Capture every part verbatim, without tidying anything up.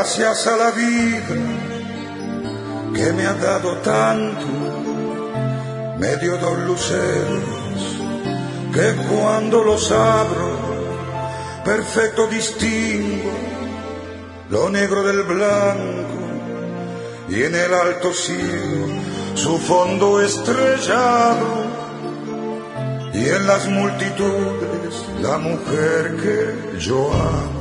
Gracias a la vida que me ha dado tanto, me dio dos luceros que cuando los abro, perfecto distingo lo negro del blanco y en el alto cielo su fondo estrellado y en las multitudes la mujer que yo amo.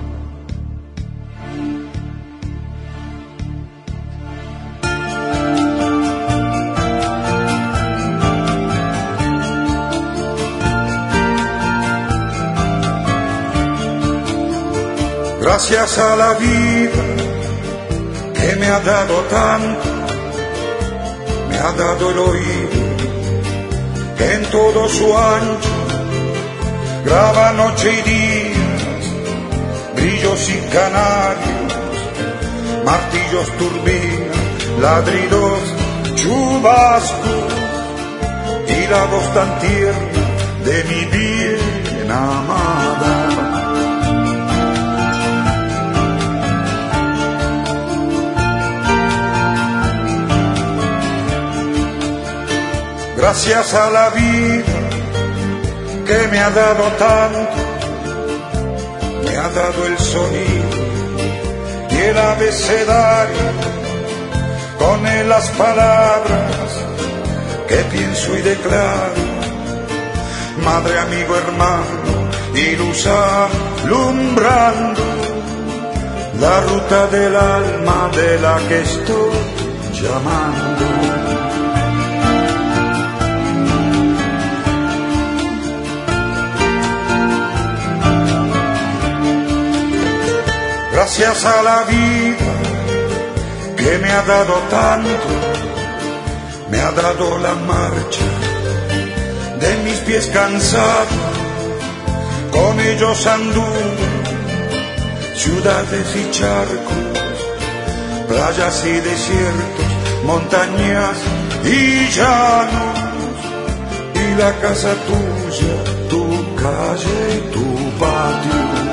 Gracias a la vida que me ha dado tanto, me ha dado el oído que en todo su ancho graba noche y días, grillos y canarios, martillos, turbinas, ladridos, chubascos y la voz tan tierna de mi bien amada. Gracias a la vida que me ha dado tanto, me ha dado el sonido y el abecedario, con él las palabras que pienso y declaro, madre, amigo, hermano y luz alumbrando la ruta del alma de la que estoy llamando. Gracias a la vida que me ha dado tanto, me ha dado la marcha de mis pies cansados, con ellos anduve ciudades y charcos, playas y desiertos, montañas y llanos, y la casa tuya, tu calle y tu patio.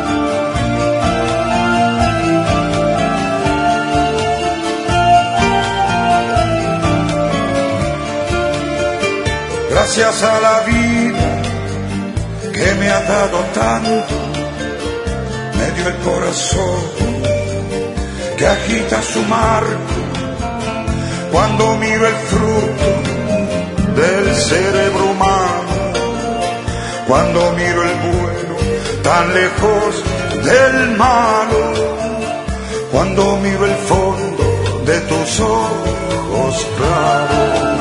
Gracias a la vida que me ha dado tanto, me dio el corazón que agita su marco cuando miro el fruto del cerebro humano, cuando miro el bueno tan lejos del malo, cuando miro el fondo de tus ojos claros.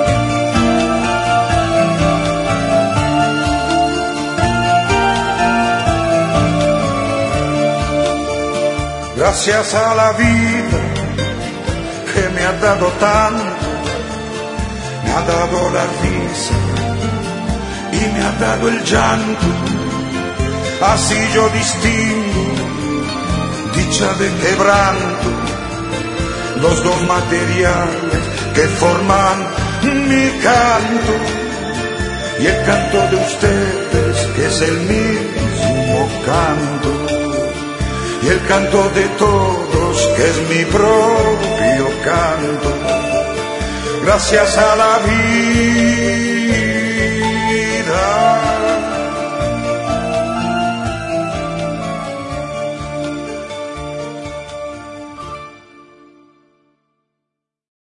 Gracias a la vida que me ha dado tanto, me ha dado la risa y me ha dado el llanto, así yo distingo dicha de quebranto, los dos materiales que forman mi canto y el canto de ustedes que es el mismo canto. Y el canto de todos, que es mi propio canto, gracias a la vida.